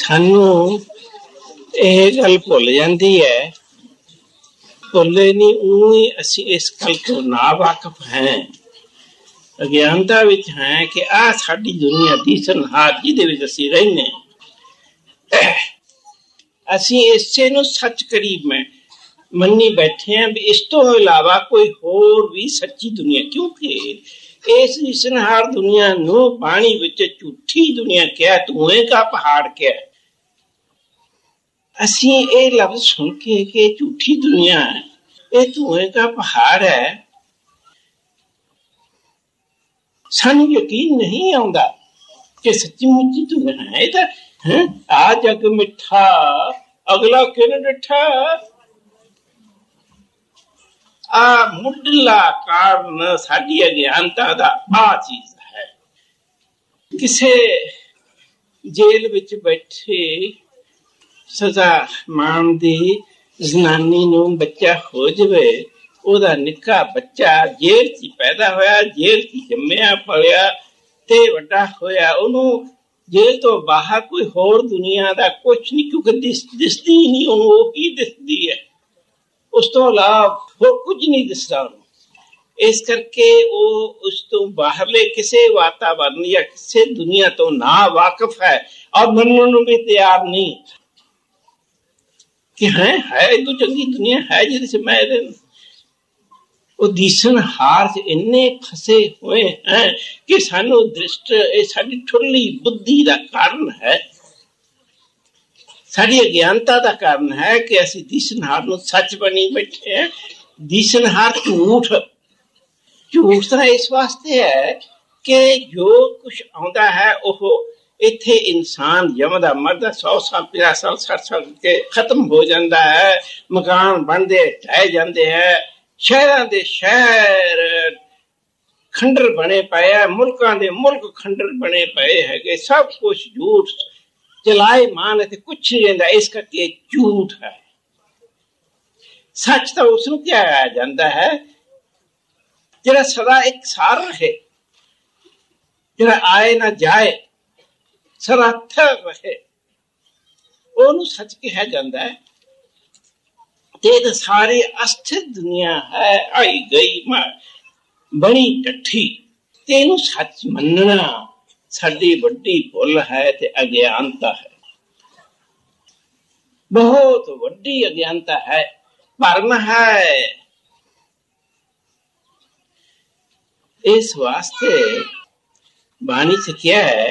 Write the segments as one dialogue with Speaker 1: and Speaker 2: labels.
Speaker 1: ਸਾਨੂੰ ਇਹ ਗੱਲ ਭੁੱਲ ਜਾਂਦੀ ਹੈ, ਭੁੱਲੇ ਨਹੀਂ ਊਂ ਅਸੀਂ ਇਸ ਗੱਲ ਤੋਂ ਨਾ ਵਾਕਫ ਹੈ, ਅਗਿਆਨਤਾ ਵਿੱਚ ਹੈ ਕਿ ਆਹ ਸਾਡੀ ਦੁਨੀਆ ਦੀਸਨਹਾਰ ਜਿਹਦੇ ਵਿੱਚ ਅਸੀਂ ਰਹਿੰਦੇ ਹਾਂ, ਅਸੀਂ ਇਸੇ ਨੂੰ ਸੱਚ ਕਰੀਬ ਮੰਨੀ ਬੈਠੇ ਹਾਂ ਵੀ ਇਸ ਤੋਂ ਇਲਾਵਾ ਕੋਈ ਹੋਰ ਵੀ ਸੱਚੀ ਦੁਨੀਆ, ਕਿਉਂਕਿ ਇਸ ਦੀਸਨਹਾਰ ਦੁਨੀਆ ਨੂੰ ਬਾਣੀ ਵਿੱਚ ਝੂਠੀ ਦੁਨੀਆ ਕਿਹਾ, ਧੂਏ ਕਾ ਪਹਾੜ ਕਿਹਾ। ਅਸੀਂ ਇਹ ਲਫ਼ਜ਼ ਸੁਣ ਕੇ ਕਿ ਝੂਠੀ ਦੁਨੀਆ ਹੈ, ਇਹ ਧੂਏ ਕਾ ਪਹਾੜ ਹੈ, ਸਾਨੂੰ ਯਕੀਨ ਨਹੀਂ ਆਉਂਦਾ ਕਿ ਸੱਚੀ ਮੁੱਚੀ ਦੁਨੀਆ ਹੈ। ਇਹ ਤਾਂ ਆ ਜਗ ਮਿੱਠਾ ਅਗਲਾ ਕਿਨ ਡਿੱਠਾ, ਆ ਮੁੱਢਲਾ ਕਾਰਨ ਸਾਡੀ ਅਗਿਆਨਤਾ ਦਾ ਆ ਚੀਜ਼ ਹੈ। ਕਿਸੇ ਜੇਲ੍ਹ ਵਿੱਚ ਬੈਠੇ ਸਜ਼ਾ ਮਾਣਦੀ ਜ਼ਨਾਨੀ ਨੂੰ ਬੱਚਾ ਹੋ ਜਾਵੇ, ਉਹਦਾ ਨਿੱਕਾ ਬੱਚਾ ਜੇਲ੍ਹ 'ਚ ਪੈਦਾ ਹੋਇਆ, ਜੇਲ੍ਹ 'ਚ ਜੰਮਿਆ ਪਲਿਆ ਤੇ ਵੱਡਾ ਹੋਇਆ, ਉਹਨੂੰ ਜੇਲ੍ਹ ਤੋਂ ਬਾਹਰ ਕੋਈ ਹੋਰ ਦੁਨੀਆ ਦਾ ਕੁਛ ਨਹੀਂ, ਕਿਉਂਕਿ ਦਿਸਦੀ ਨਹੀਂ ਉਹਨੂੰ, ਉਹ ਹੀ ਦਿਸਦੀ ਹੈ, ਉਸ ਤੋਂ ਇਲਾਵਾ ਹੋਰ ਕੁਝ ਨਹੀਂ ਦਿਸਦਾ ਉਹਨੂੰ। ਇਸ ਕਰਕੇ ਉਹ ਉਸ ਤੋਂ ਬਾਹਰਲੇ ਕਿਸੇ ਵਾਤਾਵਰਨ ਜਾਂ ਕਿਸੇ ਦੁਨੀਆ ਤੋਂ ਨਾ ਵਾਕਿਫ ਹੈ ਔਰ ਮੰਨਣ ਨੂੰ ਵੀ ਤਿਆਰ ਨਹੀਂ ਕਿ ਹੈ ਇਹਦੋਂ ਚੰਗੀ ਦੁਨੀਆ ਹੈ ਜਿਹਦੇ 'ਚ ਮੈਂ ਰਹਿ। ਉਹ ਦੀਸਨਹਾਰ 'ਚ ਇੰਨੇ ਫਸੇ ਹੋਏ ਹੈ ਕਿ ਸਾਨੂੰ ਦ੍ਰਿਸ਼ਟ, ਇਹ ਸਾਡੀ ਠੁਰਲੀ ਬੁੱਧੀ ਦਾ ਕਾਰਨ ਹੈ, ਸਾਡੀ ਅਗਿਆਨਤਾ ਦਾ ਕਾਰਨ ਹੈ ਕਿ ਅਸੀਂ ਦੀਸਨਹਾਰ ਨੂੰ ਸੱਚ ਬਣੀ ਬੈਠੇ ਹਾਂ। ਦੀਸਨਹਾਰ ਝੂਠ ਤਾਂ ਇਸ ਵਾਸਤੇ ਹੈ ਕਿ ਜੋ ਕੁਛ ਆਉਂਦਾ ਹੈ ਉਹ ਇੱਥੇ ਇਨਸਾਨ ਜੰਮਦਾ ਮਰਦਾ 100 ਸਾਲ 50 ਸਾਲ 60 ਸਾਲ ਕੇ ਖਤਮ ਹੋ ਜਾਂਦਾ ਹੈ, ਮਕਾਨ ਬਣਦੇ ਢਹਿ ਜਾਂਦੇ ਹੈ, ਸ਼ਹਿਰਾਂ ਦੇ ਸ਼ਹਿਰ ਖੰਡਰ ਬਣੇ ਪਏ ਹੈ, ਮੁਲਕਾਂ ਦੇ ਮੁਲਕ ਖੰਡਰ ਬਣੇ ਪਏ ਹੈਗੇ, ਸਭ ਕੁਛ ਝੂਠ ਚਲਾਏ ਮਾਨ ਤੇ ਕੁਛ ਨਹੀਂ ਰਹਿੰਦਾ। ਇਸ ਕਰਕੇ ਝੂਠ ਹੈ। ਸੱਚ ਤਾਂ ਉਸ ਨੂੰ ਕਿਹਾ ਜਾਂਦਾ ਹੈ ਜਿਹੜਾ ਸਦਾ ਇੱਕ ਸਾਰ ਰਹੇ, ਜਿਹੜਾ ਆਏ ਨਾ ਜਾਏ, ਸਰਾਥਰ ਰਹੇ, ਉਹਨੂੰ ਸੱਚ ਕਿਹਾ ਜਾਂਦਾ ਹੈ। ਤੇ ਇਹ ਸਾਰੀ ਅਸਥਿਰ ਦੁਨੀਆ ਹੈ, ਆਈ ਗਈ ਬਣੀ ਟੱਠੀ, ਤੇ ਇਹਨੂੰ ਸੱਚ ਮੰਨਣਾ ਸਾਡੀ ਵੱਡੀ ਭੁੱਲ ਹੈ ਤੇ ਅਗਿਆਨਤਾ ਹੈ, ਬਹੁਤ ਵੱਡੀ ਅਗਿਆਨਤਾ ਹੈ, ਭਰਮ ਹੈ। ਇਸ ਵਾਸਤੇ ਬਾਣੀ ਚ ਕਿਹਾ ਹੈ,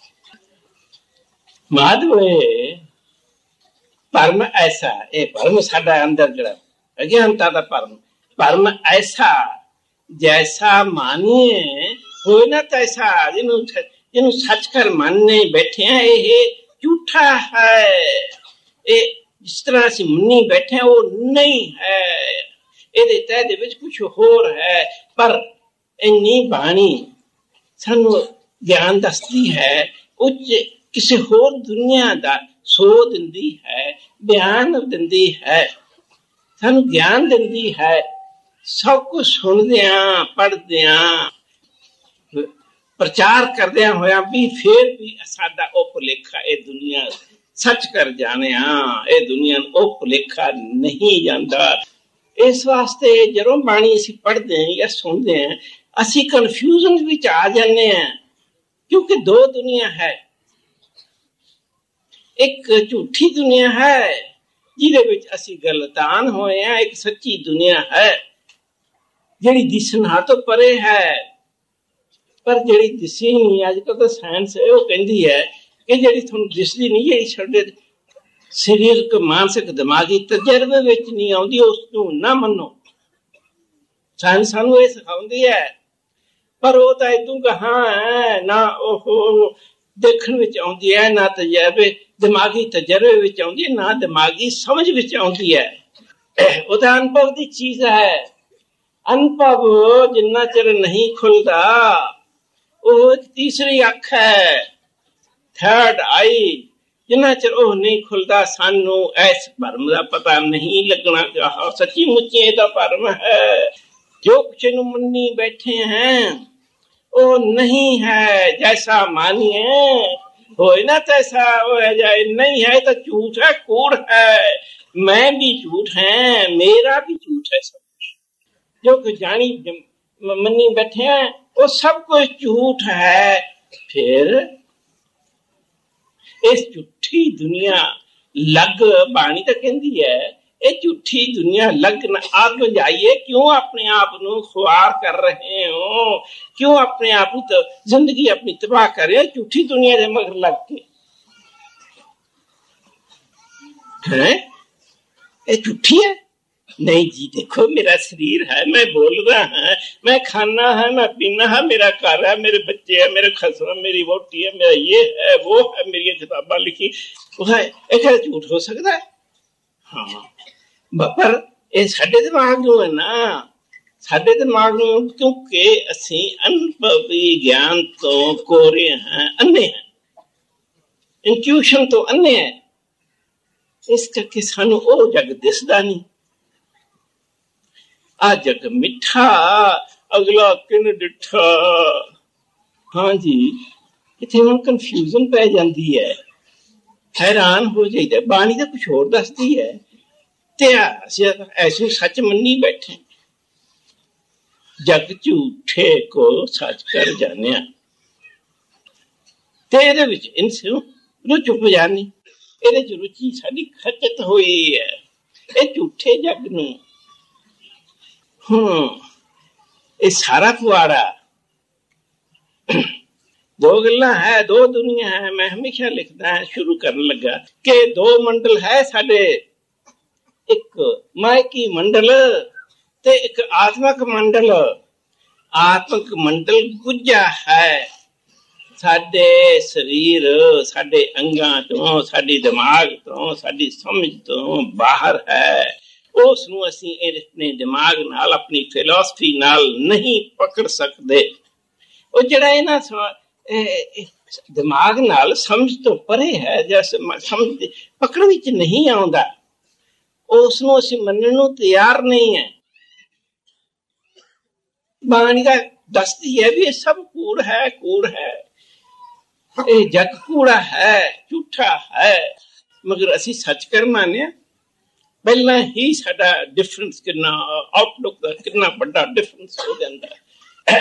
Speaker 1: ਮਾਧਵੇ ਭਰਮ ਐਸਾ, ਇਹ ਭਰਮ ਸਾਡਾ ਅੰਦਰ ਜਿਹੜਾ ਅਗਿਆਨਤਾ ਦਾ ਭਰਮ ਐਸਾ ਜੈਸਾ ਮਾਨੀਏ ਹੋਏ ਨਾ ਤੈਸਾ, ਜਿਹਨੂੰ ਸੱਚ ਕਰ ਮੰਨੇ ਬੈਠੇ ਆ, ਇਹ ਝੂਠਾ ਹੈ। ਇਹ ਜਿਸ ਤਰ੍ਹਾਂ ਅਸੀਂ ਮੰਨੀ ਬੈਠੇ ਉਹ ਨਹੀਂ ਹੈ, ਇਹਦੇ ਤਹਿ ਦੇ ਵਿੱਚ ਕੁਛ ਹੋਰ ਹੈ। ਪਰ ਇੰਨੀ ਬਾਣੀ ਸਾਨੂੰ ਗਿਆਨ ਦੱਸਦੀ ਹੈ, ਉੱਚ ਕਿਸੇ ਹੋਰ ਦੁਨੀਆ ਦਾ ਸੋ ਦਿੰਦੀ ਹੈ, ਬਿਆਨ ਦਿੰਦੀ ਹੈ, ਸਾਨੂੰ ਗਿਆਨ ਦਿੰਦੀ ਹੈ। ਸਭ ਕੁਝ ਸੁਣਦਿਆਂ ਪੜ੍ਹਦਿਆਂ ਪ੍ਰਚਾਰ ਕਰਦਿਆਂ ਹੋਇਆ ਵੀ ਫਿਰ ਵੀ ਸਾਡਾ ਉਹ ਭੁਲੇਖਾ, ਇਹ ਦੁਨੀਆ ਸੱਚ ਕਰ ਜਾਣਿਆ, ਇਹ ਦੁਨੀਆ ਨੂੰ ਉਹ ਭੁਲੇਖਾ ਨਹੀਂ ਜਾਂਦਾ। ਇਸ ਵਾਸਤੇ ਜਦੋਂ ਬਾਣੀ ਅਸੀਂ ਪੜ੍ਹਦੇ ਹਾਂ ਜਾਂ ਸੁਣਦੇ ਹਾਂ, ਅਸੀਂ ਕਨਫਿਊਜ਼ਨ ਵਿੱਚ ਆ ਜਾਂਦੇ ਹਾਂ, ਕਿਉਂਕਿ ਦੋ ਦੁਨੀਆ ਹੈ। ਇੱਕ ਝੂਠੀ ਦੁਨੀਆ ਹੈ ਜਿਹਦੇ ਵਿੱਚ ਅਸੀਂ ਗਲਤਾਨ ਹੋਏ ਹਾਂ, ਇੱਕ ਸੱਚੀ ਦੁਨੀਆ ਹੈ ਜਿਹੜੀ ਦਿਸਣਾ ਤੋਂ ਪਰੇ ਹੈ। ਪਰ ਜਿਹੜੀ ਦਿਸੀ ਨਹੀਂ, ਅੱਜ ਕੱਲ੍ਹ ਤਾਂ ਸਾਇੰਸ ਉਹ ਕਹਿੰਦੀ ਹੈ ਕਿ ਜਿਹੜੀ ਤੁਹਾਨੂੰ ਦਿਸਦੀ ਨਹੀਂ, ਜਿਹੜੀ ਸਾਡੇ ਸਰੀਰਕ ਮਾਨਸਿਕ ਦਿਮਾਗੀ ਤਜਰਬੇ ਵਿੱਚ ਨਹੀਂ ਆਉਂਦੀ, ਉਸ ਨੂੰ ਨਾ ਮੰਨੋ। ਸਾਇੰਸ ਸਾਨੂੰ ਇਹ ਸਿਖਾਉਂਦੀ ਹੈ, ਪਰ ਉਹ ਤਾਂ ਇਦੋਂ ਕਹਾਂ ਹੈ, ਨਾ ਉਹ ਦੇਖਣ ਵਿੱਚ ਆਉਂਦੀ ਹੈ, ਨਾ ਤਜਰਬੇ ਦਿਮਾਗੀ ਤਜਰਬੇ ਵਿੱਚ ਆਉਂਦੀ ਹੈ, ਨਾ ਦਿਮਾਗੀ ਸਮਝ ਵਿੱਚ ਆਉਂਦੀ ਹੈ। ਉਹ ਤਾਂ ਅਨੁਭਵ ਦੀ ਚੀਜ਼ ਹੈ। ਅਨੁਭਵ ਜਿੰਨਾ ਚਿਰ ਨਹੀਂ ਖੁੱਲਦਾ, ਉਹ ਤੀਸਰੀ ਅੱਖ ਹੈ, ਥਰਡ ਆਈ, ਜਿੰਨਾ ਚਿਰ ਉਹ ਨਹੀਂ ਖੁੱਲਦਾ ਸਾਨੂੰ ਇਸ ਭਰਮ ਦਾ ਪਤਾ ਨਹੀਂ ਲੱਗਣਾ ਕਿ ਆਹ ਸੱਚੀ ਮੁੱਚੀ ਇਹਦਾ ਭਰਮ ਹੈ। ਜੋ ਕੁਛ ਨੂੰ ਮੰਨੀ ਬੈਠੇ हैं ਉਹ ਨਹੀਂ ਹੈ, ਜੈਸਾ ਮਾਨੀਏ होए ना तैसा हो जाए, नहीं है तो झूठ है, कूड़ है, मैं भी झूठ है, मेरा भी झूठ है, सब जो कुछ जानी मनी बैठे हैं वो सब कुछ झूठ है। फिर इस झूठी दुनिया लग, बाणी तो कहती है ये झूठी दुनिया लग न आग जाइए, क्यों अपने आप को खुआर कर रहे हो, क्यों अपने आप तो जिंदगी अपनी तबाह कर रहे हो झूठी दुनिया के मगर लग के है। ये झूठी है? नहीं जी, देखो मेरा शरीर है, मैं बोल रहा है, मैं खाना है, मैं पीना है, मेरा घर है, मेरे बच्चे है, मेरे खसम, मेरी वोटी है, मेरा ये है वो है, मेरी किताबा लिखी वो है, एक झूठ हो सकता है? हाँ, पर ये साडे दिमाग नूं है ना, साडे दिमाग नूं, क्योंकि असीं अनुभवी ज्ञान तो कोरे हैं, अन्ने हैं, इंट्यूशन तो अन्ने है, इस करके सानू ओ जग दिसदा नहीं। आ जग मिठा अगला किन डिठा। हाँ जी, इत्थे हुण कन्फ्यूजन पै जांदी है, हैरान हो जाइदा। बाणी तो कुछ होर दसदी है ते ऐसे सच मन्नी बैठे, जग झूठे को सच कर जानिया ते इहदे विच इनसू रुच उपजानी, इहदे च रुचि साडी खचत होई है। ये झूठे जग नूं ये सारा पुआड़ा दो गल्लां है, दो दुनिया है। मैं हमेशा लिखदा है शुरू करन लगा कि दो मंडल है साडे, एक मायकी मंडल ते एक आत्मक मंडल। आत्मक मंडल गुज्जा है साडे शरीर, साडे अंगां तो, साडे दिमाग तो, साडी समझ तो बाहर है। उस नूं असीं अपने दिमाग नाल, अपनी फिलॉसफी नाल नहीं पकड़ सकते। वो जिहड़ा इन्हां दिमाग नाल समझ तो परे है, जैसे समझ पकड़ विच नहीं आउंदा, उस नूं असीं मन्नण नूं तैयार नहीं है। बाणी दा दसदी है भी ये सब कूड़ है, कूड़ है, ये जग कूड़ा है, झूठा है, मगर असीं सच कर मानिया। पहला ही साडा डिफरेंस कितना, आउटलुक का कितना बड़ा डिफरेंस हो जाता है।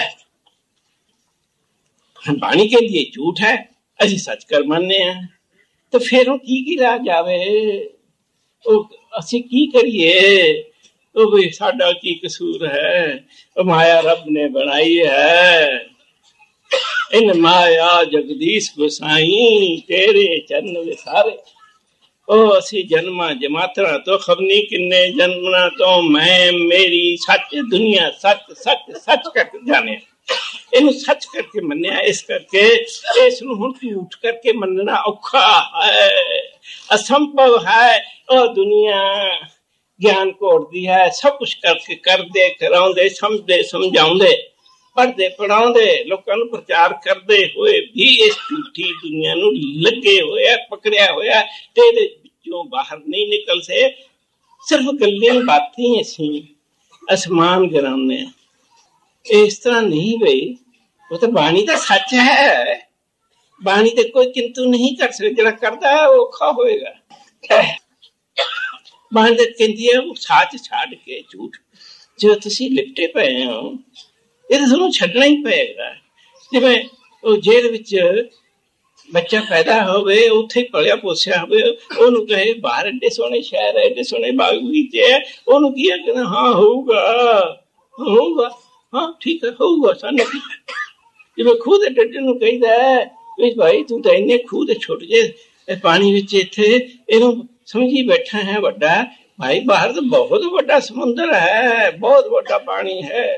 Speaker 1: बाणी के लिए झूठ है, असी सच कर मानने हैं, तो फिर वो की रह जावे, असी की करिए, वो भी साडा की कसूर है, वो माया रब ने बनाई है, इन माया जगदीश गोसाई तेरे चरण विसारे। ओ असी जन्मा जमातरा तो खबनी किन्ने जन्मना तो, मैं मेरी सच दुनिया सच सच सच करके जाने, इनू सच करके मन्निया। इस करके इस नूं हुण झूठ करके मनना औखा है, असंभव है। और दुनिया ज्ञान घोड़दी है, सब कुछ करके करदे कराउंदे, समझदे समझाउंदे, पढ़दे पढ़ाउंदे, लोकां नूं प्रचार करदे होए भी इस झूठी दुनिया नूं लगे होए, पकड़िया होया ते इहदे विचों बाहर नहीं निकल से। सिर्फ गल्लां बातें असीं आसमान गिराउने, इस तरह नहीं बई। वो तो बाणी तो सच है, बाणी ते कोई किंतु नहीं कर सकता, जिहड़ा करदा है वो औखा होएगा। बाणी ते कहंदी है वो सच छड्ड के झूठ जो तुसीं लिपटे पए हो, ਇਹ ਤਾਂ ਤੁਹਾਨੂੰ ਛੱਡਣਾ ਹੀ ਪਏਗਾ। ਜਿਵੇਂ ਉਹ ਜੇਲ੍ਹ ਵਿੱਚ ਬੱਚਾ ਪੈਦਾ ਹੋਵੇ, ਉੱਥੇ ਪਲਿਆ ਪੋਸਿਆ ਹੋਵੇ, ਉਹਨੂੰ ਕਹੇ ਬਾਹਰ ਐਡੇ ਸੋਹਣੇ ਸ਼ਹਿਰ, ਐਡੇ ਸੋਹਣੇ ਬਾਗ ਬਗੀਚੇ ਹੈ, ਉਹਨੂੰ ਕੀ ਹੈ, ਕਹਿੰਦਾ ਹਾਂ ਹੋਊਗਾ ਹੋਊਗਾ, ਹਾਂ ਠੀਕ ਹੈ ਹੋਊਗਾ, ਸਾਨੂੰ ਕੀ। ਜਿਵੇਂ ਖੂਹ ਦੇ ਡੱਡੇ ਨੂੰ ਕਹਿੰਦਾ ਵੀ ਭਾਈ ਤੂੰ ਤਾਂ ਇੰਨੇ ਖੂਹ ਦੇ ਛੁੱਟ ਜੇ ਪਾਣੀ ਵਿੱਚ, ਇੱਥੇ ਇਹਨੂੰ ਸਮਝੀ ਬੈਠਾ ਹੈ ਵੱਡਾ ਭਾਈ, ਬਾਹਰ ਤਾਂ ਬਹੁਤ ਵੱਡਾ ਸਮੁੰਦਰ ਹੈ, ਬਹੁਤ ਵੱਡਾ ਪਾਣੀ ਹੈ।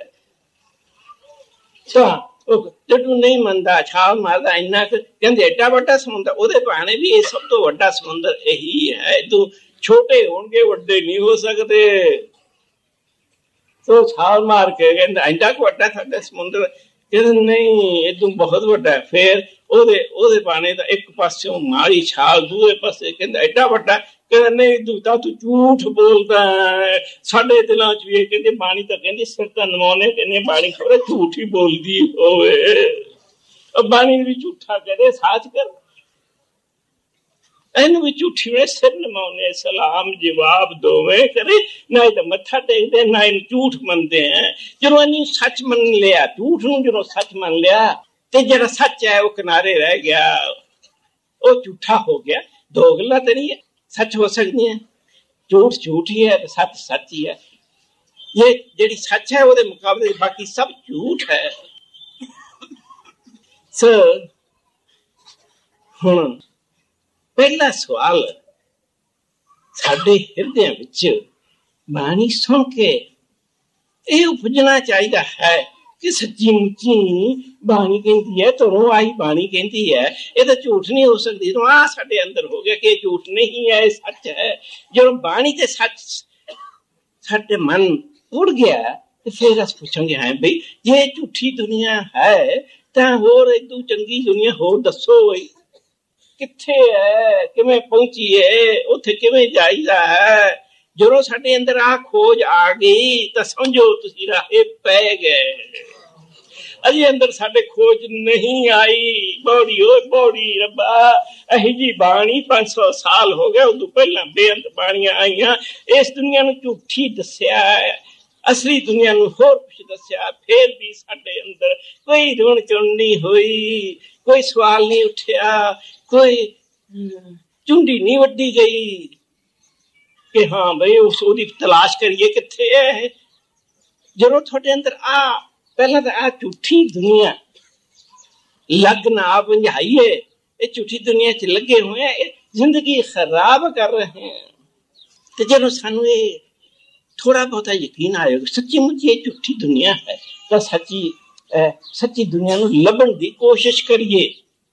Speaker 1: ਜੱਟੂ ਨਹੀਂ ਮੰਨਦਾ, ਛਾਲ ਮਾਰਦਾ, ਇੰਨਾ ਕਹਿੰਦੇ ਐਡਾ ਵੱਡਾ ਸਮੁੰਦਰ, ਉਹਦੇ ਭਾਣੇ ਵੀ ਇਹ ਸਭ ਤੋਂ ਵੱਡਾ ਸਮੁੰਦਰ ਇਹੀ ਹੈ, ਤੂੰ ਛੋਟੇ ਹੋਣਗੇ ਵੱਡੇ ਨਹੀਂ ਹੋ ਸਕਦੇ। ਤੋ ਛਾਲ ਮਾਰ ਕੇ ਕਹਿੰਦਾ ਐਡਾ ਕੁ ਵੱਡਾ ਸਾਡਾ ਸਮੁੰਦਰ, ਕਹਿੰਦਾ ਨਹੀਂ ਇਦੋਂ ਬਹੁਤ ਵੱਡਾ। ਫੇਰ ਉਹਦੇ ਭਾਣੇ ਦਾ ਇੱਕ ਪਾਸਿਓਂ ਮਾਰੀ ਛਾਲ, ਦੂਏ ਪਾਸੇ ਕਹਿੰਦਾ ਐਡਾ ਵੱਡਾ, ਕਹਿੰਦਾ ਨਹੀਂ ਤੂੰ ਤਾਂ ਤੂੰ ਝੂਠ ਬੋਲਦਾ ਹੈ। ਸਾਡੇ ਦਿਲਾਂ ਚ ਵੀ ਕਹਿੰਦੇ ਬਾਣੀ ਤਾਂ ਕਹਿੰਦੀ ਸਿਰ ਤਾਂ ਨਵਾਉਣੇ, ਕਹਿੰਦੇ ਬਾਣੀ ਖਬਰ ਝੂਠ ਹੀ ਬੋਲਦੀ ਹੋਵੇ, ਬਾਣੀ ਵੀ ਝੂਠਾ ਕਹਦੇ, ਸਾਚ ਕਰ। ਇਹਨੂੰ ਵੀ ਝੂਠੀ ਵੇ ਸਿਰ ਨਮਾਉਣੇ ਸਲਾਮ ਜਵਾਬ ਦੋਵੇਂ ਕਰੇ ਨਾ ਇਹ ਤਾਂ ਮੱਥਾ ਟੇਕਦੇ ਨਾ ਇਹਨੂੰ ਝੂਠ ਮੰਨਦੇ ਹੈ। ਜਦੋਂ ਇਹਨੂੰ ਸੱਚ ਮੰਨ ਲਿਆ, ਝੂਠ ਨੂੰ ਜਦੋਂ ਸੱਚ ਮੰਨ ਲਿਆ ਤੇ ਜਿਹੜਾ ਸੱਚ ਹੈ ਉਹ ਕਿਨਾਰੇ ਰਹਿ ਗਿਆ, ਉਹ ਝੂਠਾ ਹੋ ਗਿਆ। ਦੋ ਗੱਲਾਂ ਤਾਂ ਨਹੀਂ ਹੈ ਸੱਚ ਹੋ ਸਕਦੀਆਂ, ਝੂਠ ਝੂਠ ਹੀ ਹੈ ਤੇ ਸੱਚ ਸੱਚ ਹੀ ਹੈ। ਇਹ ਜਿਹੜੀ ਸੱਚ ਹੈ ਉਹਦੇ ਮੁਕਾਬਲੇ ਬਾਕੀ ਸਭ ਝੂਠ ਹੈ। ਹੁਣ ਪਹਿਲਾ ਸਵਾਲ ਸਾਡੇ ਹਿਰਦਿਆਂ ਵਿੱਚ ਬਾਣੀ ਸੁਣ ਕੇ ਇਹ ਉਪਜਣਾ ਚਾਹੀਦਾ ਹੈ ਕਿ ਸੱਚੀ ਮੁੱਚੀ ਬਾਣੀ ਕਹਿੰਦੀ ਹੈ, ਧਰੋਂ ਆਈ ਬਾਣੀ ਕਹਿੰਦੀ ਹੈ, ਇਹ ਤਾਂ ਝੂਠ ਨਹੀਂ ਹੋ ਸਕਦੀ। ਤਾਂ ਆਹ ਸਾਡੇ ਅੰਦਰ ਹੋ ਗਿਆ ਕਿ ਇਹ ਝੂਠ ਨਹੀਂ ਹੈ, ਇਹ ਸੱਚ ਹੈ। ਜਦੋਂ ਬਾਣੀ ਤੇ ਸੱਚ ਸਾਡੇ ਮਨ ਉੜ ਗਿਆ ਤੇ ਫਿਰ ਅਸੀਂ ਪੁੱਛਾਂਗੇ ਹਾਂ ਬਈ ਜੇ ਝੂਠੀ ਦੁਨੀਆ ਹੈ ਤਾਂ ਹੋਰ ਇਦੋਂ ਚੰਗੀ ਦੁਨੀਆ ਹੋਰ ਦੱਸੋ ਬਈ ਕਿੱਥੇ ਹੈ, ਕਿਵੇਂ ਪਹੁੰਚੀਏ, ਉੱਥੇ ਕਿਵੇਂ ਜਾਈਦਾ ਹੈ। ਜਦੋਂ ਸਾਡੇ ਅੰਦਰ ਆ ਖੋਜ ਆ ਗਈ ਤਾਂ ਸਮਝੋ ਤੁਸੀਂ ਰਾਹੇ ਪੈ ਗਏ। ਅਜੇ ਅੰਦਰ ਸਾਡੇ ਖੋਜ ਨਹੀਂ ਆਈ। ਬੋੜੀ ਓਏ ਬੋੜੀ ਰੱਬਾ, ਇਹੀ ਜੀ ਬਾਣੀ 500 ਸਾਲ ਹੋ ਗਏ, ਉਦੋਂ ਪਹਿਲਾਂ ਬੇਅੰਤ ਬਾਣੀਆਂ ਆਈਆਂ। ਇਸ ਦੁਨੀਆ ਨੂੰ ਝੂਠੀ ਦੱਸਿਆ, ਅਸਲੀ ਦੁਨੀਆ ਨੂੰ ਹੋਰ ਕੁਛ ਦੱਸਿਆ, ਫੇਰ ਵੀ ਸਾਡੇ ਅੰਦਰ ਕੋਈ ਰੁਣ ਚੁਣ ਨਹੀਂ ਹੋਈ, ਕੋਈ ਸਵਾਲ ਨਹੀਂ ਉੱਠਿਆ, ਕੋਈ ਚੁੰਡੀ ਨਹੀਂ ਵੱਢੀ ਗਈ ਕਿ ਹਾਂ ਬਈ ਉਹਦੀ ਤਲਾਸ਼ ਕਰੀਏ ਕਿੱਥੇ ਹੈ। ਜਦੋਂ ਤੁਹਾਡੇ ਅੰਦਰ ਪਹਿਲਾਂ ਤਾਂ ਆ ਝੂਠੀ ਦੁਨੀਆ ਲੱਗ ਨਾ ਭੰਜਾਈਏ, ਇਹ ਝੂਠੀ ਦੁਨੀਆ ਚ ਲੱਗੇ ਹੋਏ ਆ, ਇਹ ਜ਼ਿੰਦਗੀ ਖਰਾਬ ਕਰ ਰਹੇ ਹੈ। ਤੇ ਜਦੋਂ ਸਾਨੂੰ ਇਹ ਥੋੜਾ ਬਹੁਤਾ ਯਕੀਨ ਆਏਗਾ ਸੱਚੀ ਮੁੱਚੀ ਇਹ ਝੂਠੀ ਦੁਨੀਆ ਹੈ ਤਾਂ ਸੱਚੀ ਦੁਨੀਆ ਨੂੰ ਲੱਭਣ ਦੀ ਕੋਸ਼ਿਸ਼ ਕਰੀਏ,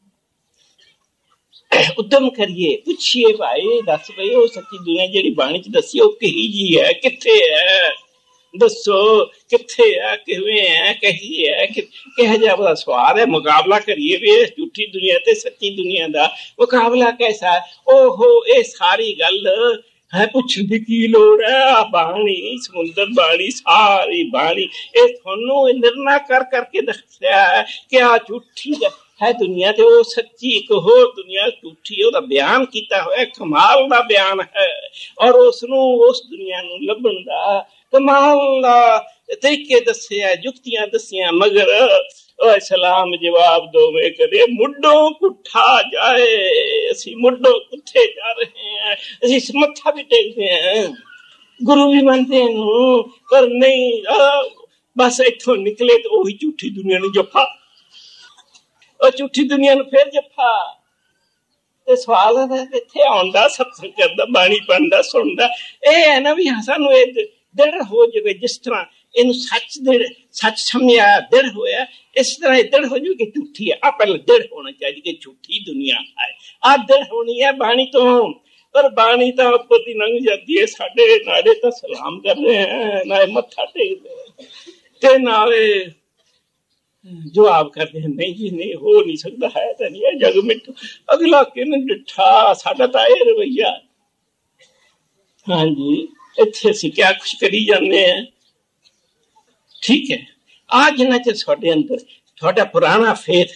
Speaker 1: ਉਦਮ ਕਰੀਏ, ਪੁੱਛੀਏ ਭਾਈ ਦੱਸ ਬਈ ਉਹ ਸੱਚੀ ਦੁਨੀਆ ਜਿਹੜੀ ਬਾਣੀ ਚ ਦੱਸੀ ਉਹ ਕਹੀ ਜੀ ਹੈ, ਕਿੱਥੇ ਹੈ, ਦੱਸੋ ਕਿੱਥੇ ਹੈ, ਕਿਵੇਂ ਹੈ, ਕਹੀ ਹੈ, ਕਿਹੋ ਜਿਹਾ ਉਹਦਾ ਸਵਾਲ ਹੈ। ਮੁਕਾਬਲਾ ਕਰੀਏ ਵੀ ਇਸ ਝੂਠੀ ਦੁਨੀਆ ਤੇ ਸੱਚੀ ਦੁਨੀਆ ਦਾ ਮੁਕਾਬਲਾ ਕੈਸਾ। ਓਹੋ ਇਹ ਸਾਰੀ ਗੱਲ ਹੈ ਪੁੱਛਣ ਦੀ ਕੀ ਲੋੜ ਹੈ। ਬਾਣੀ ਸਮੁੰਦਰ ਬਾਣੀ ਸਾਰੀ ਬਾਣੀ ਇਹ ਤੁਹਾਨੂੰ ਨਿਰਣਾ ਕਰ ਕਰਕੇ ਦੱਸਿਆ ਹੈ ਕਿ ਆ ਝੂਠੀ ਹੈ ਦੁਨੀਆ ਤੇ ਉਹ ਸੱਚੀ ਇੱਕ ਹੋਰ ਦੁਨੀਆ ਝੂਠੀ, ਉਹਦਾ ਬਿਆਨ ਕੀਤਾ ਹੋਇਆ ਕਮਾਲ ਦਾ ਬਿਆਨ ਹੈ। ਔਰ ਉਸ ਦੁਨੀਆ ਨੂੰ ਲੱਭਣ ਦਾ ਕਮਾਲ ਦਾ ਤਰੀਕੇ ਦੱਸਿਆ, ਜੁਗਤੀਆਂ ਦੱਸੀਆਂ, ਮਗਰ ਓਏ ਸਲਾਮ ਜਵਾਬ ਦੋਵੇਂ ਕਦੇ ਮੁੱਢੋਂ ਪੁੱਠਾ ਜਾਏ। ਅਸੀਂ ਮੁੱਢੋਂ ਕਿੱਥੇ ਜਾ ਰਹੇ ਹਾਂ, ਅਸੀਂ ਮੱਥਾ ਵੀ ਟੇਕਦੇ ਹਾਂ, ਗੁਰੂ ਵੀ ਮੰਨਦੇ ਨੂੰ, ਪਰ ਨਹੀਂ ਬਸ ਇੱਥੋਂ ਨਿਕਲੇ ਤੇ ਉਹੀ ਝੂਠੀ ਦੁਨੀਆ ਨੂੰ ਜੱਫਾ, ਉਹ ਝੂਠੀ ਦੁਨੀਆ ਨੂੰ ਫਿਰ ਜੱਫਾ। ਤੇ ਸਵਾਲ ਹੈ ਇੱਥੇ ਆਉਂਦਾ ਸਤਸੰਗ ਕਰਦਾ ਬਾਣੀ ਪੜ੍ਹਦਾ ਸੁਣਦਾ ਇਹ ਹੈ ਨਾ ਵੀ ਸਾਨੂੰ ਇਹ ਦ੍ਰਿੜ ਹੋ ਜਾਵੇ, ਜਿਸ ਤਰ੍ਹਾਂ ਇਹਨੂੰ ਸੱਚ ਸਮਝਿਆ ਦ੍ਰਿੜ ਹੋਇਆ, ਇਸ ਤਰ੍ਹਾਂ ਇਹ ਦ੍ਰਿੜ ਹੋ ਜਾਵੇ ਕਿ ਝੂਠੀ ਹੈ। ਪਹਿਲਾਂ ਦ੍ਰਿੜ ਹੋਣਾ ਚਾਹੀਦਾ ਕਿ ਝੂਠੀ ਦੁਨੀਆ ਹੈ, ਦ੍ਰਿੜ ਹੋਣੀ ਹੈ ਬਾਣੀ ਤੋਂ। ਪਰ ਬਾਣੀ ਤਾਂ ਉੱਪਰ ਦੀ ਲੰਘ ਜਾਂਦੀ ਹੈ, ਸਾਡੇ ਨਾਲੇ ਤਾਂ ਸਲਾਮ ਕਰ ਰਹੇ ਹੈ, ਨਾਲੇ ਮੱਥਾ ਟੇਕਦੇ ਤੇ ਨਾਲੇ ਜਵਾਬ ਕਰਦੇ हैं नहीं जी नहीं हो नहीं सकता है तो नहीं है जग मिठू अगला किन डिठा साडा तो यह रवैया। हाँ जी इत्थे असीं क्या कुछ करी जाने हैं। ठीक है आज जिन्ना चਿਰ ਤੁਹਾਡੇ अंदर ਤੁਹਾਡਾ पुराना फेथ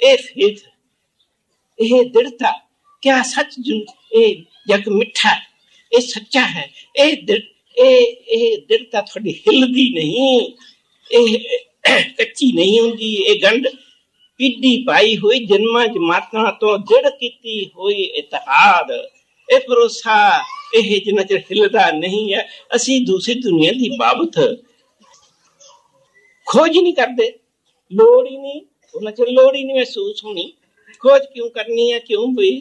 Speaker 1: ये दृढ़ता क्या सच ये जग मिठा ये सच्चा है, ये दृढ़ता थोड़ी हिलदी नहीं, कच्ची नहीं होंगी, ये गंढ पीढ़ी पाई हुई जन्मां जमातां तो जड़ कीती हुई इतिहाद ये भरोसा ये जिन्ना चिर हिलदा नहीं है। असी दूसरी दुनिया की बाबत खोज नहीं करते, लोड़ ही नहीं, उन्ना चिर लोड़ ही नहीं महसूस होनी। खोज क्यों करनी है, क्यों भाई।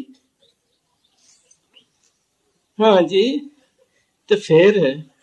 Speaker 1: हाँ जी तो फिर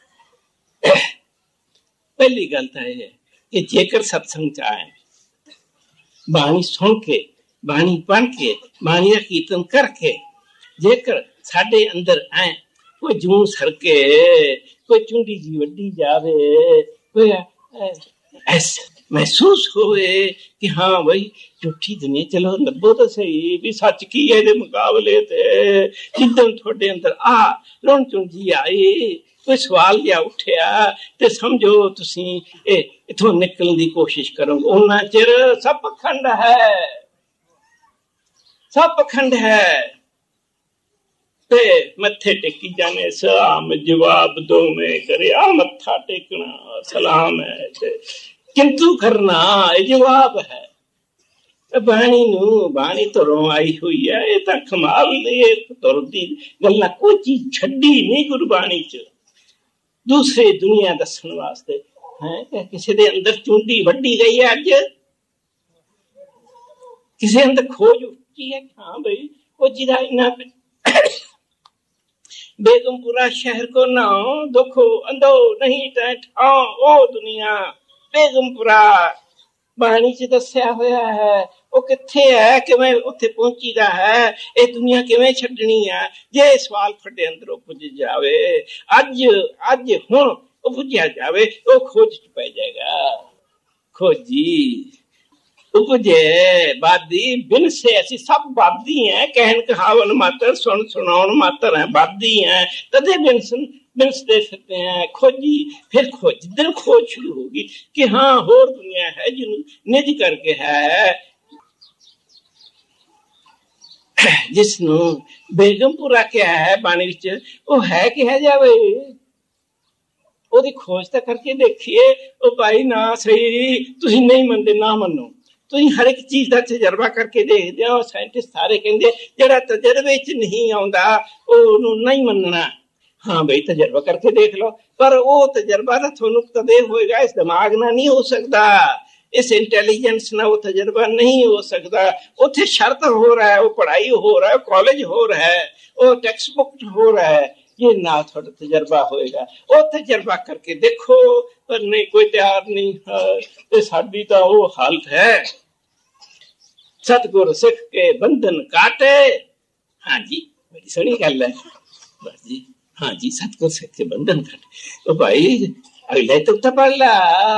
Speaker 1: पहली गल तो यह है कि जेकर सत्संग च आए बाणी सुन के बाणी पढ़ के बाणी का कीर्तन करके जेकर साडे अंदर आए कोई जूं सरके कोई चुंडी जी वड्डी जावे कोई ऐसा महसूस होवे कि हाँ भाई झूठी दुनिया चलो लभो तो सही भी सच की है मुकाबले ते जिदन थोड़े अंदर आ रुण चुंजी आई कोई सवाल या उठिया ते समझो तुसी इथों निकलने की कोशिश करोगे। उन्ना चिर सब पखंड है, सब पखंड है। ते मथे टेकी जाने सलाम जवाब दो में करे आ मथा टेकना सलाम है किंतु करना जवाब है बाणी नू बाणी तुरों आई हुई है ये तो कमाल तुर दी गल्ला कोई चीज छड़ी नहीं गुरबाणी च दूसरे दुनिया दसन वास्ते है किसी दे अंदर चुंडी वड्डी गई है अज किसी अंदर खोज उठी है हाँ भाई वो जिदा इना बेगमपुरा शहर को ना दुखो अंधो नहीं ठाओ ओ दुनिया बेगमपुरा बाणी च दस्या होया है वो किथे है किवें उत्थे पहुंचीदा है ये दुनिया किवें छड्डनी है जे सवाल फटे अंदरों पुज जावे अज अज हुण ओ पुज्या जावे ओ खोज च पै जाएगा खोजी उपजे बादी बिन से ऐसी सब बादी हैं कहन कहावन मात्र सुन सुनाउन मात्र है बादी हैं तदे बिन दे सकते हैं खोजी फिर खोज दिन खोज शुरू होगी कि हाँ होर दुनिया है जिन्हों निज करके है जिसनों बेगमपुरा क्या है बाणी विच वो है कि है जावे ओदी खोज तो करके देखिए ओ भाई ना सही तुसी नहीं मनदे ना मनो तुम हर एक चीज का तजर्बा करके देखते हो साइंटिस्ट सारे कहते जरा तजर्बे च नहीं आंदा ओनू नहीं मनना हाँ भाई तजर्बा करके देख लो पर वो तजर्बा ना थोनू कदे होएगा इस दिमाग ना नहीं हो सकता इस इंटेलिजेंस ना वो तजर्बा नहीं हो सकता उथे शर्त हो रहा है वो पढ़ाई हो रहा है कॉलेज हो रहा है वो टेक्स्ट बुक हो रहा है ये ना थोड़ा तजर्बा होएगा वो तजर्बा करके देखो पर नहीं कोई तैयार नहीं है साडी तो वो हालत है सतगुर सिख के बंधन काटे हाँ जी बड़ी सोहनी गल है बस जी हाँ जी सतगुर सिख के बंधन काटे तो भाई अगले तो पढ़ ला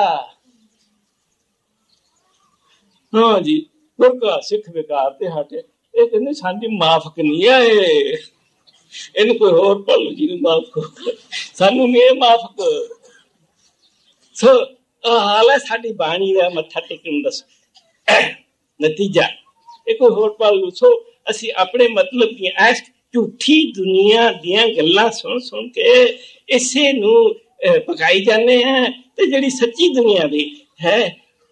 Speaker 1: हाँ जी गुरका सिख बेकार ते हटे ये कहते साडी माफक नहीं है इन कोई होर पढ़ लो जी माफ करो सानू नहीं माफ कर सो हाल है साडी बाणी दा मत्था टेकन दस नतीजा एक होर पढ़ लो सो असी अपने मतलब दी ऐश झूठी दुनिया दियां गल्लां सुन सुन के इसे नू पकाई जाने हैं ते जेड़ी सच्ची दुनिया दी है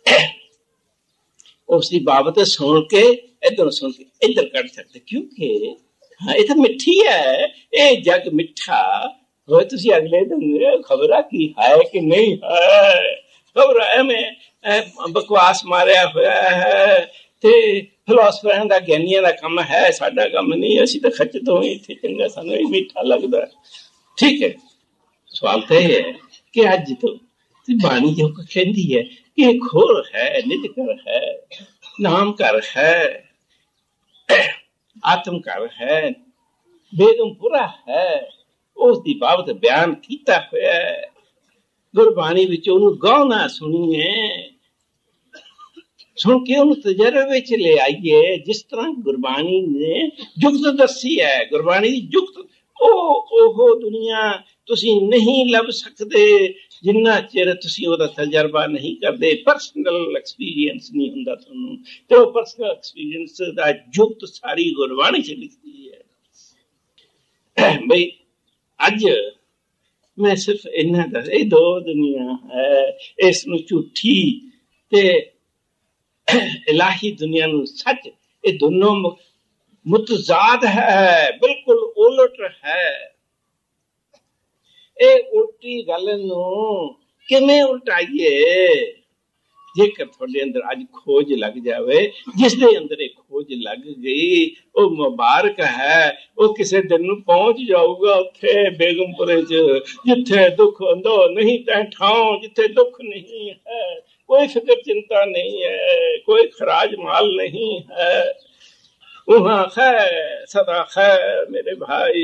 Speaker 1: उसकी बाबत सुन के इधर सुन के इधर कट सकते क्योंकि हाँ ये तो मिठी है ये जग मिठा हो तुसी अगले दिन खबर की है कि नहीं है खबर है मैं बकवास मारिया होया है ते फिलोसफर दा ज्ञानियां दा काम है साडा काम नहीं असी तो खचत होए इत्थे चंगा सानू मीठा लगदा ठीक है सवाल तो ये है कि अज तो बाणी जो कहती है कि खोर है निज कर है नाम कर है आत्म कर है बेगमपुरा है उसकी बाबत बयान किया होया है गुरबाणी विच ओनू गाना सुनिए सुन के उन तजर्बे च ले आइए जिस तरह गुरबाणी ने जुगत दसी है गुरबाणी दी जुगत ओहो दुनिया तुसी नहीं लभ सकते जिन्ना चिर तुसी ओदा तजर्बा नहीं करते पर्सनल एक्सपीरियंस नहीं हुंदा तुहानू ते ओ पर्सनल एक्सपीरियंस दा जुगत सारी गुरबाणी च लिखी है भाई अज मैं सिर्फ इन्ना दस ये दो दुनिया है इस नू झूठी ते इलाही दुनिया नू सच ये दोनों मुतजाद है बिल्कुल उलट है ए उल्टी गल नू किवें उल्टाइए जेकर थोड़े अंदर अज खोज लग जावे जिस दे अंदर एक खोज लग गई वो मुबारक है वो किसी दिन पहुंच जाऊगा उत्थे बेगमपुरे च जिथे दुख अंदो नहीं तै ठाओ जिथे दुख नहीं है कोई फिक्र चिंता नहीं है कोई खराज माल नहीं है वहां खैर सदा खैर मेरे भाई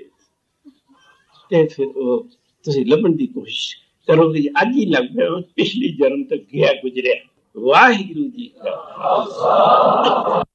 Speaker 1: ते फिर वो तुसी लभण दी कोशिश करोगे अज ही लग पिछली जन्म तक गया गुजरिया वाहिगुरू जी का